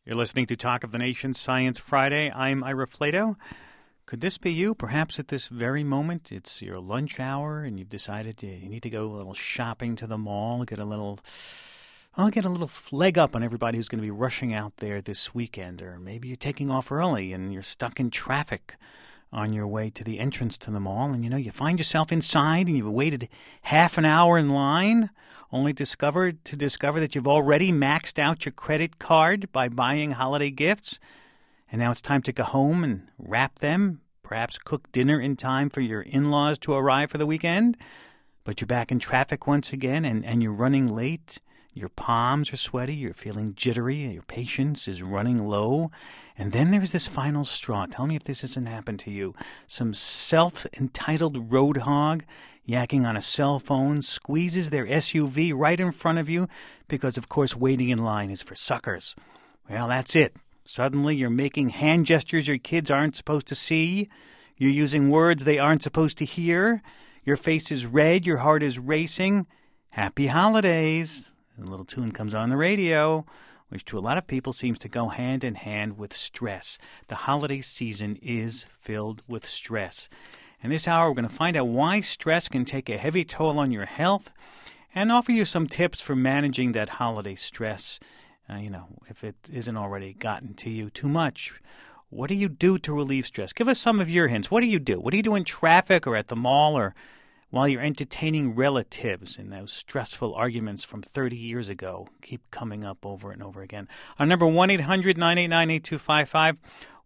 You're listening to Talk of the Nation Science Friday. I'm Ira Flato. Could this be you? Perhaps at this very moment, it's your lunch hour and you've decided you need to go a little shopping to the mall, get a little leg up on everybody who's going to be rushing out there this weekend. Or maybe you're taking off early and you're stuck in traffic on your way to the entrance to the mall. And, you find yourself inside and you've waited half an hour in line, only to discover that you've already maxed out your credit card by buying holiday gifts. And now it's time to go home and wrap them, perhaps cook dinner in time for your in-laws to arrive for the weekend. But you're back in traffic once again and you're running late. Your palms are sweaty, you're feeling jittery, your patience is running low. And then there's this final straw. Tell me if this hasn't happened to you. Some self-entitled road hog yakking on a cell phone squeezes their SUV right in front of you because, of course, waiting in line is for suckers. Well, that's it. Suddenly you're making hand gestures your kids aren't supposed to see. You're using words they aren't supposed to hear. Your face is red. Your heart is racing. Happy holidays. A little tune comes on the radio, which to a lot of people seems to go hand in hand with stress. The holiday season is filled with stress. In this hour, we're going to find out why stress can take a heavy toll on your health and offer you some tips for managing that holiday stress. If it isn't already gotten to you too much. What do you do to relieve stress? Give us some of your hints. What do you do? What do you do in traffic or at the mall or while you're entertaining relatives in those stressful arguments from 30 years ago keep coming up over and over again? Our number 1-800-989-8255,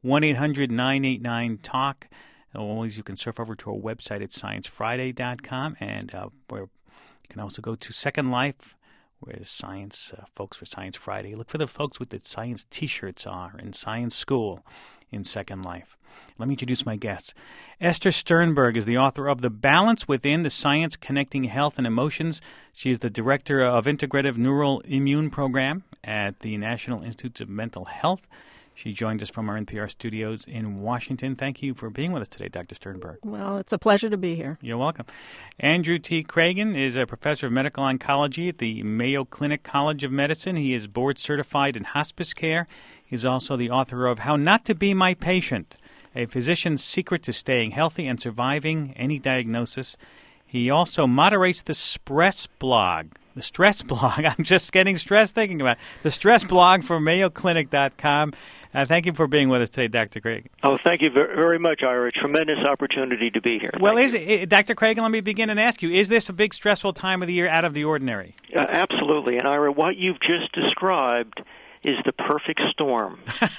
1-800-989-TALK. Always you can surf over to our website at sciencefriday.com, and where you can also go to Second Life, where the science folks for Science Friday. Look for the folks with the science T-shirts are in Science School in Second Life. Let me introduce my guests. Esther Sternberg is the author of The Balance Within, The Science Connecting Health and Emotions. She is the director of Integrative Neural Immune Program at the National Institutes of Mental Health. She joins us from our NPR studios in Washington. Thank you for being with us today, Dr. Sternberg. Well, it's a pleasure to be here. You're welcome. Andrew T. Cragin is a professor of medical oncology at the Mayo Clinic College of Medicine. He is board certified in hospice care. He's also the author of How Not to Be My Patient, a physician's secret to staying healthy and surviving any diagnosis. He also moderates the Stress blog. The Stress blog. I'm just getting stressed thinking about it. The Stress blog for MayoClinic.com. Thank you for being with us today, Dr. Craig. Oh, thank you very much, Ira. Tremendous opportunity to be here. Well, Dr. Craig, let me begin and ask you, is this a big stressful time of the year out of the ordinary? Absolutely. And, Ira, what you've just described is the perfect storm.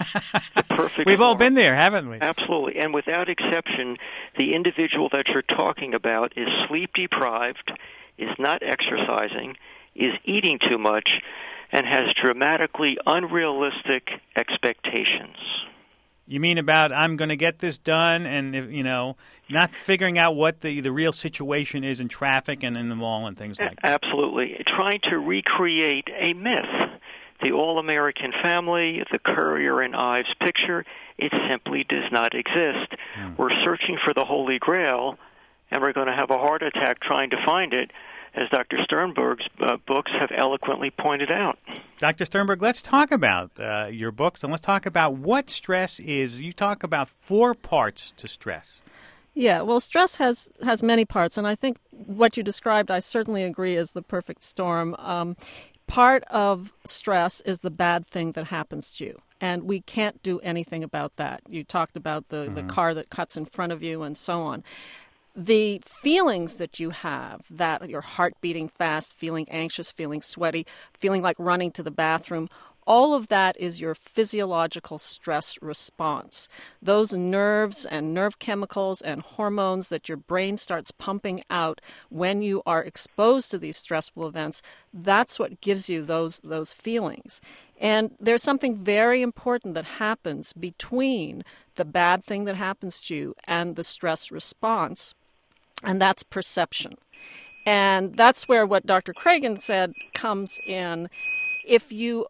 We've all been there, haven't we? Absolutely. And without exception, the individual that you're talking about is sleep-deprived, is not exercising, is eating too much, and has dramatically unrealistic expectations. You mean about I'm going to get this done and, not figuring out what the real situation is in traffic and in the mall and things like that? Absolutely. Trying to recreate a myth. The all-American family, the Currier and Ives picture, it simply does not exist. We're searching for the Holy Grail, and we're going to have a heart attack trying to find it, as Dr. Sternberg's books have eloquently pointed out. Dr. Sternberg, let's talk about your books, and let's talk about what stress is. You talk about 4 parts to stress. Yeah, well, stress has many parts, and I think what you described, I certainly agree, is the perfect storm. Part of stress is the bad thing that happens to you, and we can't do anything about that. You talked about the car that cuts in front of you and so on. The feelings that you have, that your heart beating fast, feeling anxious, feeling sweaty, feeling like running to the bathroom, all of that is your physiological stress response. Those nerves and nerve chemicals and hormones that your brain starts pumping out when you are exposed to these stressful events, that's what gives you those feelings. And there's something very important that happens between the bad thing that happens to you and the stress response, and that's perception. And that's where what Dr. Cragin said comes in. If you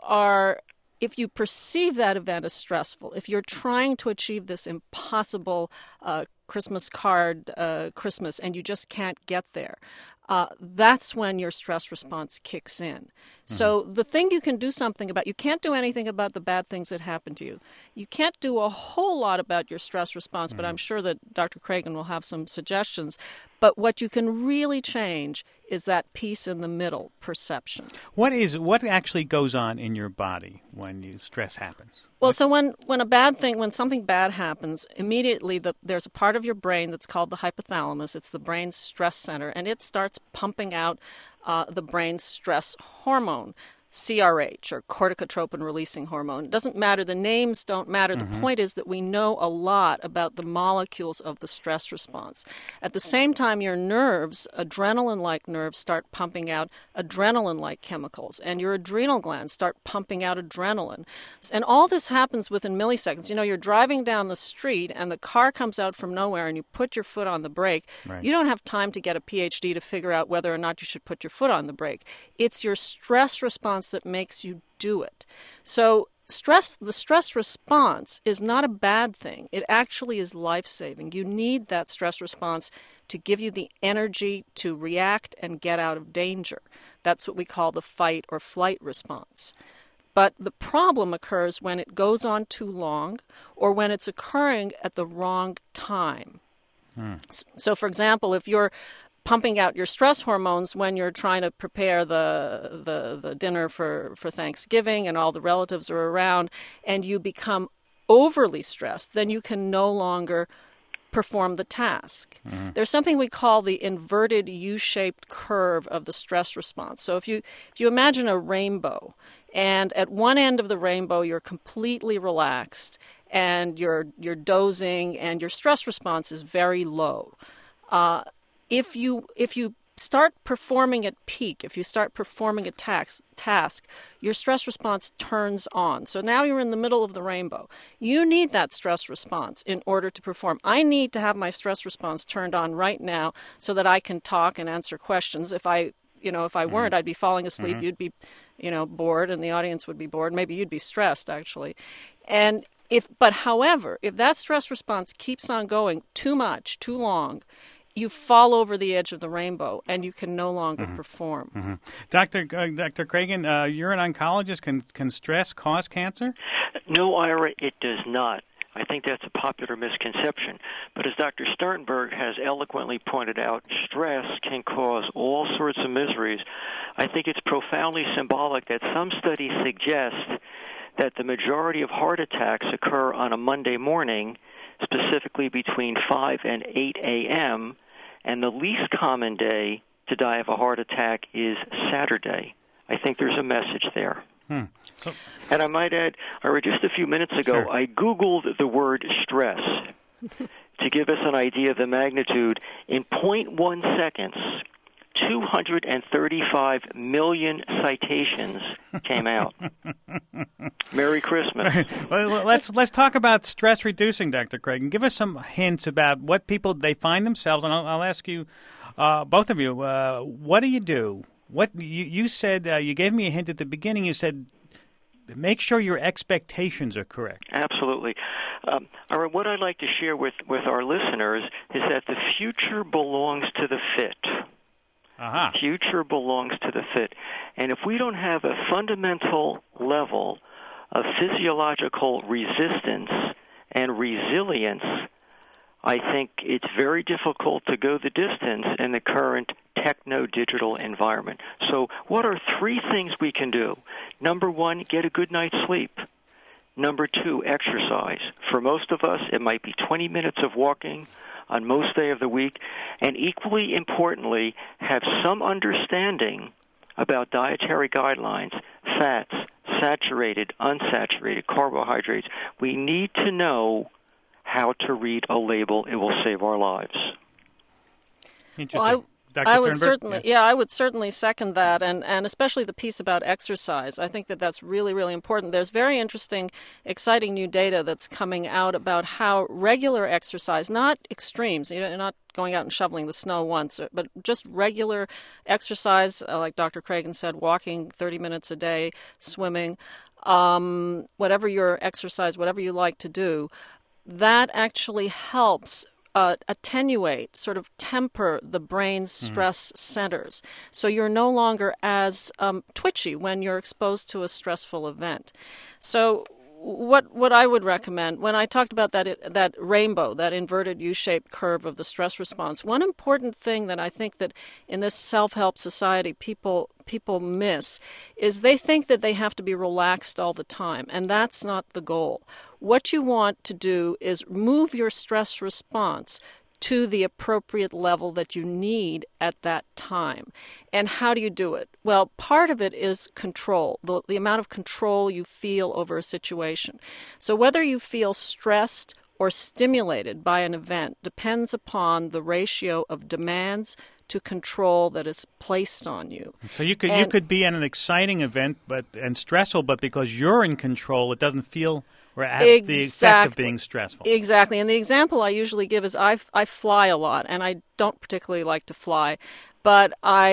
perceive that event as stressful, if you're trying to achieve this impossible Christmas card Christmas and you just can't get there, that's when your stress response kicks in. So the thing you can do something about, you can't do anything about the bad things that happen to you. You can't do a whole lot about your stress response, but I'm sure that Dr. Cragen will have some suggestions. But what you can really change is that piece in the middle, perception. What actually goes on in your body when stress happens? Well, so when something bad happens, immediately there's a part of your brain that's called the hypothalamus. It's the brain's stress center, and it starts pumping out the brain's stress hormone, CRH, or corticotropin-releasing hormone. It doesn't matter. The names don't matter. The point is that we know a lot about the molecules of the stress response. At the same time, your nerves, adrenaline-like nerves, start pumping out adrenaline-like chemicals, and your adrenal glands start pumping out adrenaline. And all this happens within milliseconds. You know, you're driving down the street, and the car comes out from nowhere, and you put your foot on the brake. Right. You don't have time to get a PhD to figure out whether or not you should put your foot on the brake. It's your stress response that makes you do it. So the stress response is not a bad thing. It actually is life-saving. You need that stress response to give you the energy to react and get out of danger. That's what we call the fight or flight response. But the problem occurs when it goes on too long or when it's occurring at the wrong time. So, for example, if you're pumping out your stress hormones when you're trying to prepare the dinner for Thanksgiving and all the relatives are around, and you become overly stressed, then you can no longer perform the task. There's something we call the inverted U-shaped curve of the stress response. So if you imagine a rainbow, and at one end of the rainbow you're completely relaxed and you're dozing and your stress response is very low. If you start performing at peak, if you start performing a task, your stress response turns on. So now you're in the middle of the rainbow. You need that stress response in order to perform. I need to have my stress response turned on right now so that I can talk and answer questions. If I weren't, I'd be falling asleep. You'd be, bored, and the audience would be bored. Maybe you'd be stressed, actually. However, if that stress response keeps on going too much, too long, you fall over the edge of the rainbow, and you can no longer perform. Dr. Cragen, you're an oncologist. Can stress cause cancer? No, Ira, it does not. I think that's a popular misconception. But as Dr. Sternberg has eloquently pointed out, stress can cause all sorts of miseries. I think it's profoundly symbolic that some studies suggest that the majority of heart attacks occur on a Monday morning, specifically between 5 and 8 a.m., and the least common day to die of a heart attack is Saturday. I think there's a message there. And I might add, just a few minutes ago, Sure. I Googled the word stress to give us an idea of the magnitude. In 0.1 seconds, 235 million citations came out. Merry Christmas. Well, let's talk about stress reducing, Dr. Cragen. Give us some hints about what people they find themselves, and I'll ask you, both of you, what do you do? What you said, you gave me a hint at the beginning. You said, make sure your expectations are correct. Absolutely. What I'd like to share with our listeners is that the future belongs to the fit. The future belongs to the fit. And if we don't have a fundamental level of physiological resistance and resilience, I think it's very difficult to go the distance in the current techno-digital environment. So what are 3 things we can do? Number 1, get a good night's sleep. Number 2, exercise. For most of us, it might be 20 minutes of walking on most day of the week, and equally importantly, have some understanding about dietary guidelines, fats, saturated, unsaturated, carbohydrates. We need to know how to read a label. It will save our lives. Interesting. Well, Dr. I would Sternberg? I would certainly second that, and especially the piece about exercise. I think that's really, really important. There's very interesting, exciting new data that's coming out about how regular exercise, not extremes, you're not going out and shoveling the snow once, but just regular exercise, like Dr. Cragen said, walking 30 minutes a day, swimming, whatever your exercise, whatever you like to do, that actually helps attenuate, sort of temper the brain's stress centers. So you're no longer as twitchy when you're exposed to a stressful event. So what I would recommend, when I talked about that rainbow, that inverted U-shaped curve of the stress response, one important thing that I think that in this self-help society people miss is they think that they have to be relaxed all the time, and that's not the goal. What you want to do is move your stress response to the appropriate level that you need at that time. And how do you do it? Well, part of it is control, the amount of control you feel over a situation. So whether you feel stressed or stimulated by an event depends upon the ratio of demands to control that is placed on you. So you could be at an exciting event and stressful, but because you're in control, it doesn't feel or have the effect of being stressful. Exactly. And the example I usually give is I fly a lot, and I don't particularly like to fly. But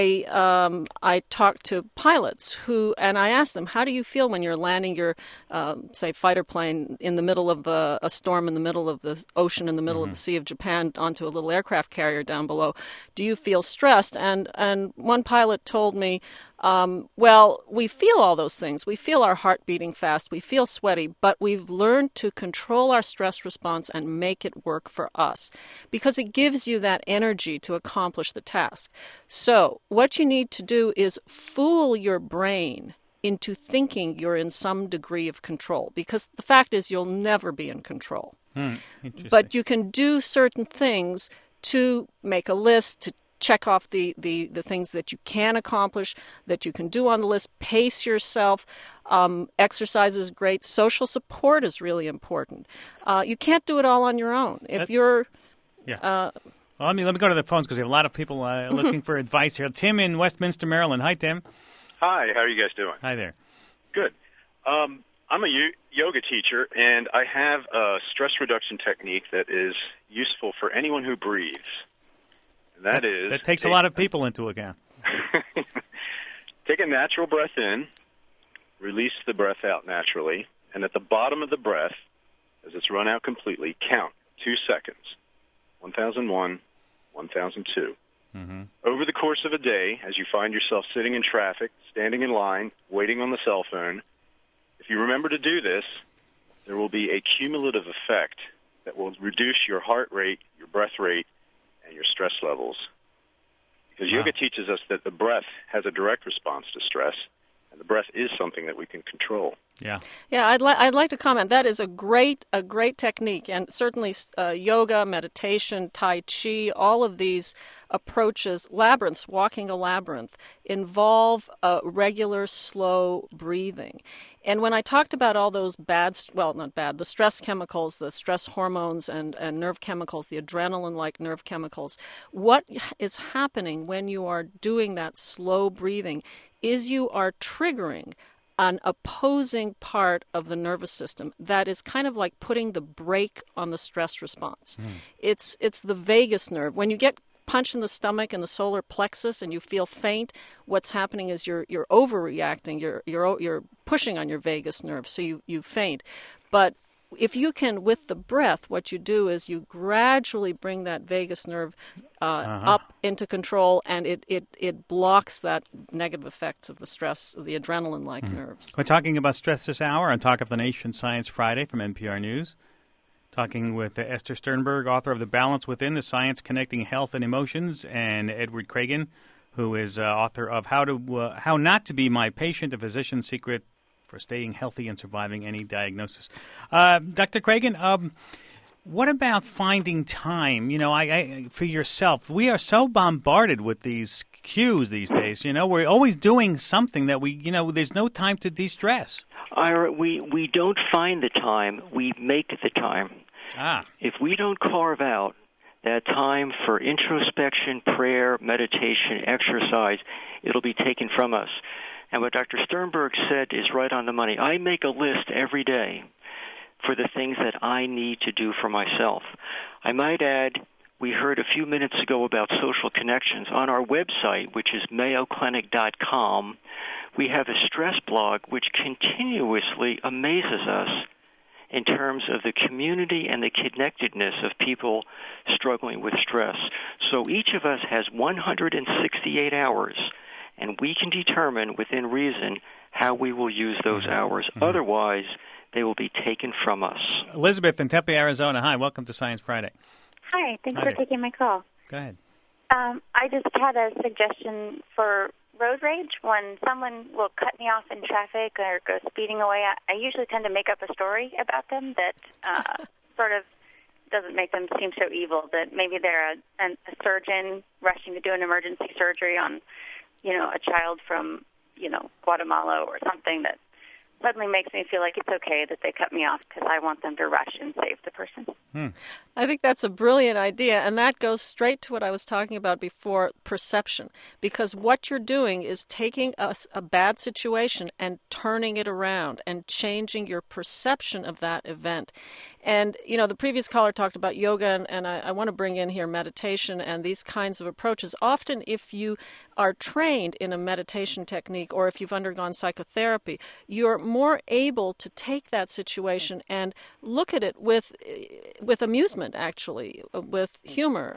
I talk to pilots and I ask them, how do you feel when you're landing your, say, fighter plane in the middle of a storm in the middle of the ocean, in the middle of the Sea of Japan, onto a little aircraft carrier down below? Do you feel stressed? And one pilot told me, well, we feel all those things. We feel our heart beating fast. We feel sweaty, but we've learned to control our stress response and make it work for us because it gives you that energy to accomplish the task. So what you need to do is fool your brain into thinking you're in some degree of control, because the fact is you'll never be in control. But you can do certain things to make a list, to check off the things that you can accomplish, that you can do on the list. Pace yourself. Exercise is great. Social support is really important. You can't do it all on your own. If you're... Yeah. Well, let me go to the phones because we have a lot of people looking for advice here. Tim in Westminster, Maryland. Hi, Tim. Hi. How are you guys doing? Hi there. Good. I'm a yoga teacher, and I have a stress reduction technique that is useful for anyone who breathes. That takes a lot of people into account. Take a natural breath in, release the breath out naturally, and at the bottom of the breath, as it's run out completely, count 2 seconds. 1001, 1002. Over the course of a day, as you find yourself sitting in traffic, standing in line, waiting on the cell phone, if you remember to do this, there will be a cumulative effect that will reduce your heart rate, your breath rate, and your stress levels. Because yoga teaches us that the breath has a direct response to stress, and the breath is something that we can control. Yeah. I'd like to comment. That is a great technique, and certainly yoga, meditation, Tai Chi, all of these approaches, labyrinths, walking a labyrinth, involve regular, slow breathing. And when I talked about all those the stress chemicals, the stress hormones and nerve chemicals, the adrenaline-like nerve chemicals, what is happening when you are doing that slow breathing is you are triggering an opposing part of the nervous system that is kind of like putting the brake on the stress response. It's the vagus nerve. When you get punched in the stomach and the solar plexus and you feel faint, what's happening is you're overreacting. You're pushing on your vagus nerve, so you faint. But if you can, with the breath, what you do is you gradually bring that vagus nerve up into control, and it blocks that negative effects of the stress, of the adrenaline-like nerves. We're talking about stress this hour on Talk of the Nation Science Friday from NPR News. Talking with Esther Sternberg, author of The Balance Within, The Science Connecting Health and Emotions, and Edward Cragin, who is author of How Not to Be My Patient, A Physician's Secret for Staying Healthy and Surviving Any Diagnosis. Dr. Cragin, what about finding time, for yourself? We are so bombarded with these cues these days. We're always doing something that there's no time to de-stress. Ira, we don't find the time, we make the time. If we don't carve out that time for introspection, prayer, meditation, exercise, it'll be taken from us. And what Dr. Sternberg said is right on the money. I make a list every day for the things that I need to do for myself. I might add, we heard a few minutes ago about social connections. On our website, which is mayoclinic.com, we have a stress blog which continuously amazes us in terms of the community and the connectedness of people struggling with stress. So each of us has 168 hours, and we can determine within reason how we will use those hours. Otherwise, they will be taken from us. Elizabeth in Tempe, Arizona. Hi, welcome to Science Friday. Hi, thanks for taking my call. Go ahead. I just had a suggestion for road rage. When someone will cut me off in traffic or go speeding away, I usually tend to make up a story about them that sort of doesn't make them seem so evil, that maybe they're a surgeon rushing to do an emergency surgery on, a child from, Guatemala or something that suddenly makes me feel like it's okay that they cut me off because I want them to rush and save the person. I think that's a brilliant idea, and that goes straight to what I was talking about before, perception. Because what you're doing is taking a bad situation and turning it around and changing your perception of that event. And, the previous caller talked about yoga, and I want to bring in here meditation and these kinds of approaches. Often, if you are trained in a meditation technique or if you've undergone psychotherapy, you're more able to take that situation and look at it with amusement, actually, with humor,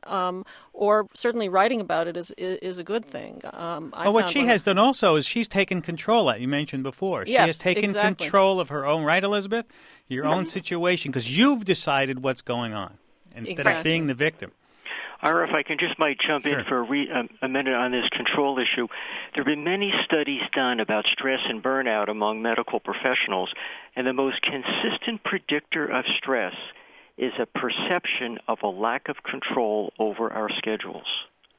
or certainly writing about it is a good thing. Well, what she has done also is she's taken control, that you mentioned before. She has taken control of her own, right, Elizabeth? Your own situation, because you've decided what's going on instead of being the victim. Ira, if I can just might jump in for a minute on this control issue. There have been many studies done about stress and burnout among medical professionals, and the most consistent predictor of stress is a perception of a lack of control over our schedules.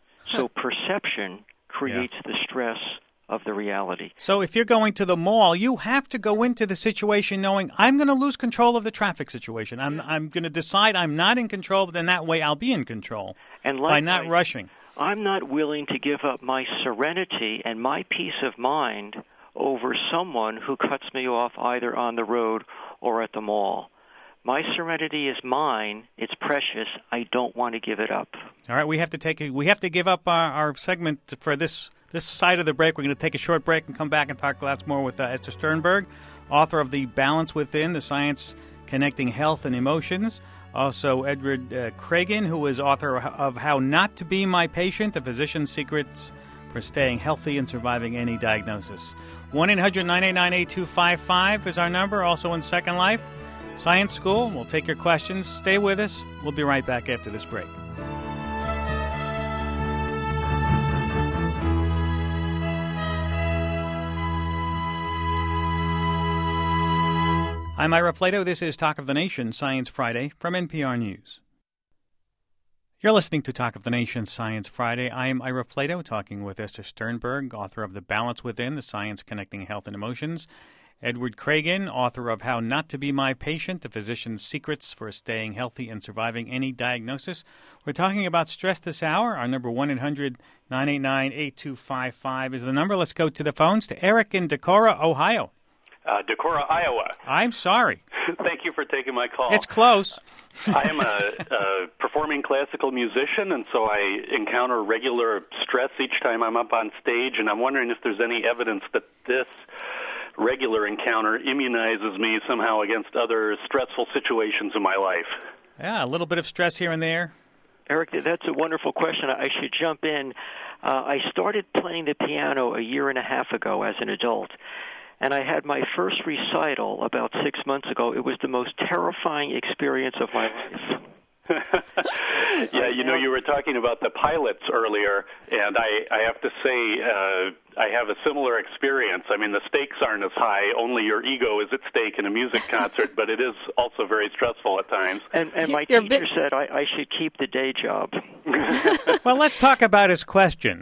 So perception creates the stress of the reality. So if you're going to the mall, you have to go into the situation knowing I'm going to lose control of the traffic situation. I'm going to decide I'm not in control, but then that way I'll be in control and by not rushing. I'm not willing to give up my serenity and my peace of mind over someone who cuts me off either on the road or at the mall. My serenity is mine. It's precious. I don't want to give it up. All right, we have to give up our segment for this side of the break. We're going to take a short break and come back and talk lots more with Esther Sternberg, author of The Balance Within, the science connecting health and emotions. Also, Edward Cragen, who is author of How Not to Be My Patient, The Physician's Secrets for Staying Healthy and Surviving Any Diagnosis. 1-800-989-8255 is our number, also in Second Life Science School. We'll take your questions. Stay with us. We'll be right back after this break. I'm Ira Flato. This is Talk of the Nation, Science Friday from NPR News. You're listening to Talk of the Nation, Science Friday. I am Ira Flato, talking with Esther Sternberg, author of The Balance Within, the science connecting health and emotions. Edward Cragen, author of How Not to Be My Patient, the Physician's Secrets for Staying Healthy and Surviving Any Diagnosis. We're talking about stress this hour. Our number 1-800-989-8255 is the number. Let's go to the phones to Eric in Decorah, Ohio. Decorah, Iowa. I'm sorry. Thank you for taking my call. It's close. I am a performing classical musician, and so I encounter regular stress each time I'm up on stage, and I'm wondering if there's any evidence that this regular encounter immunizes me somehow against other stressful situations in my life. Yeah, a little bit of stress here and there. Eric, that's a wonderful question. I should jump in. I started playing the piano a year and a half ago as an adult. And I had my first recital about 6 months ago. It was the most terrifying experience of my life. Yeah, you were talking about the pilots earlier, and I have to say I have a similar experience. I mean, the stakes aren't as high. Only your ego is at stake in a music concert, but it is also very stressful at times. And my teacher said I should keep the day job. Well, let's talk about his question.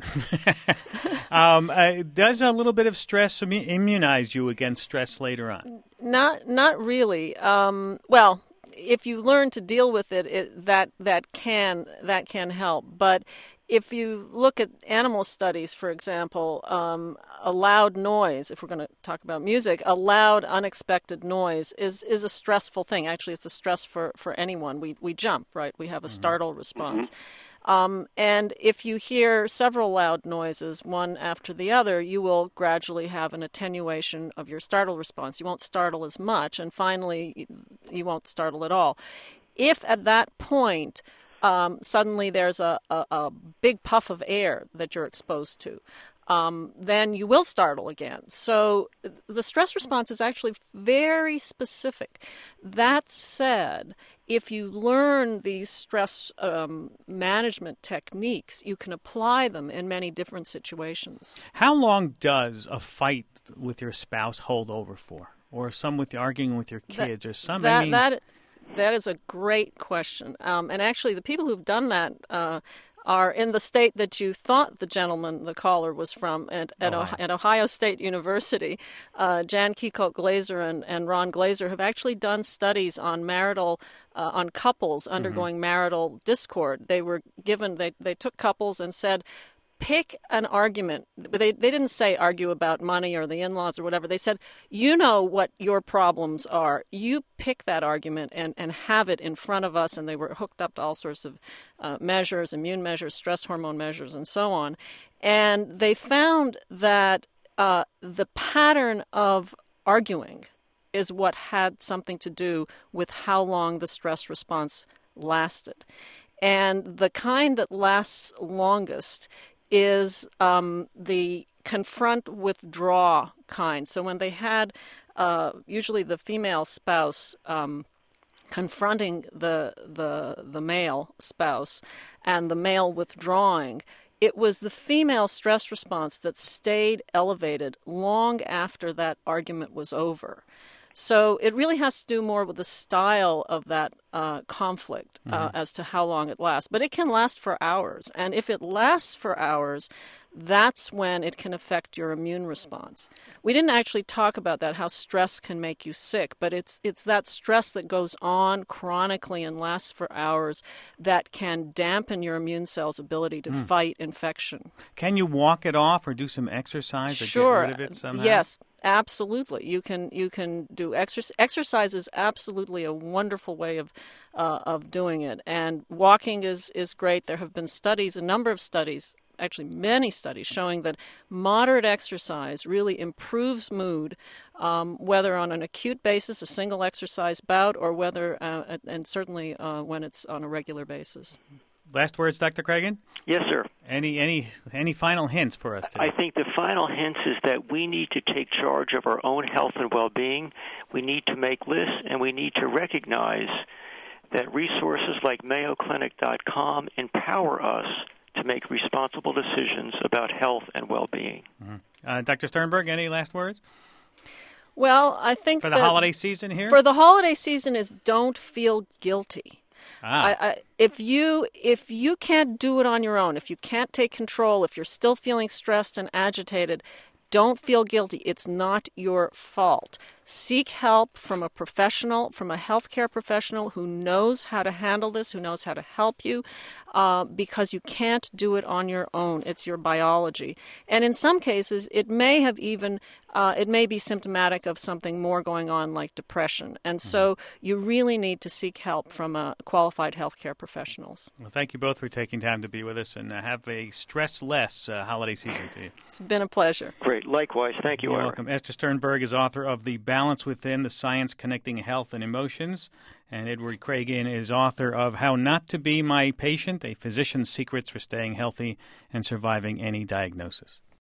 Does a little bit of stress immunize you against stress later on? Not really. Well, if you learn to deal with it, that can help. But if you look at animal studies, for example, a loud noise, if we're going to talk about music, a loud, unexpected noise is a stressful thing. Actually, it's a stress for anyone. We jump, right? We have a startle response. And if you hear several loud noises, one after the other, you will gradually have an attenuation of your startle response. You won't startle as much, and finally startle at all. If at that point suddenly there's a big puff of air that you're exposed to, then you will startle again. So the stress response is actually very specific. That said, if you learn these stress management techniques, you can apply them in many different situations. How long does a fight with your spouse hold over for? Or some with arguing with your kids? Or some? That is a great question. And actually, the people who've done that are in the state that you thought the gentleman, the caller, was from, at Ohio State University. Jan Kekot Glaser and Ron Glaser have actually done studies on on couples undergoing marital discord. They were given, they took couples and said, pick an argument. They didn't say argue about money or the in-laws or whatever. They said, you know what your problems are. You pick that argument and have it in front of us. And they were hooked up to all sorts of measures, immune measures, stress hormone measures, and so on. And they found that the pattern of arguing is what had something to do with how long the stress response lasted. And the kind that lasts longest is the confront, withdraw kind. So when they had usually the female spouse confronting the male spouse and the male withdrawing, it was the female stress response that stayed elevated long after that argument was over. So it really has to do more with the style of that conflict as to how long it lasts. But it can last for hours. And if it lasts for hours, that's when it can affect your immune response. We didn't actually talk about that, how stress can make you sick, but it's that stress that goes on chronically and lasts for hours that can dampen your immune cells' ability to fight infection. Can you walk it off or do some exercise or Sure. get rid of it somehow? Yes. Absolutely, you can do exercise. Exercise is absolutely a wonderful way of doing it, and walking is great. There have been studies, a number of studies, actually many studies, showing that moderate exercise really improves mood, whether on an acute basis, a single exercise bout, or whether, and certainly when it's on a regular basis. Last words, Dr. Cregan? Yes, sir. Any final hints for us today? I think the final hint is that we need to take charge of our own health and well-being. We need to make lists, and we need to recognize that resources like MayoClinic.com empower us to make responsible decisions about health and well-being. Mm-hmm. Dr. Sternberg, any last words? Well, I think for the holiday season here? For the holiday season is don't feel guilty. If you can't do it on your own, if you can't take control, if you're still feeling stressed and agitated, don't feel guilty. It's not your fault. Seek help from a professional, from a healthcare professional who knows how to handle this, who knows how to help you, because you can't do it on your own. It's your biology. And in some cases, it may have even, it may be symptomatic of something more going on like depression. And so you really need to seek help from qualified healthcare professionals. Well, thank you both for taking time to be with us, and have a stress-less holiday season to you. It's been a pleasure. Great. Likewise. Thank you, You're Ira. welcome. Esther Sternberg is author of The Balance Within, The Science Connecting Health and Emotions. And Edward Cregan is author of How Not to Be My Patient, A Physician's Secrets for Staying Healthy and Surviving Any Diagnosis.